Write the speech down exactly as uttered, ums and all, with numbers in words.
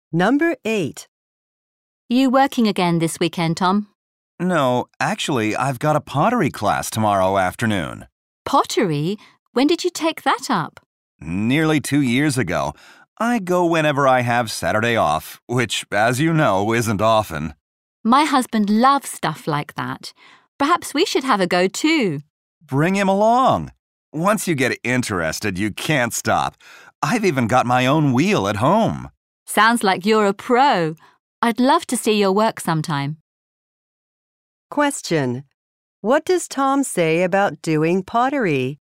Number eight. You working again this weekend, Tom? No, actually, I've got a pottery class tomorrow afternoon. Pottery? When did you take that up? Nearly two years ago. I go whenever I have Saturday off, which, as you know, isn't often. My husband loves stuff like that. Perhaps we should have a go too. Bring him along. Once you get interested, you can't stop. I've even got my own wheel at home. Sounds like you're a pro. I'd love to see your work sometime. Question. What does Tom say about doing pottery?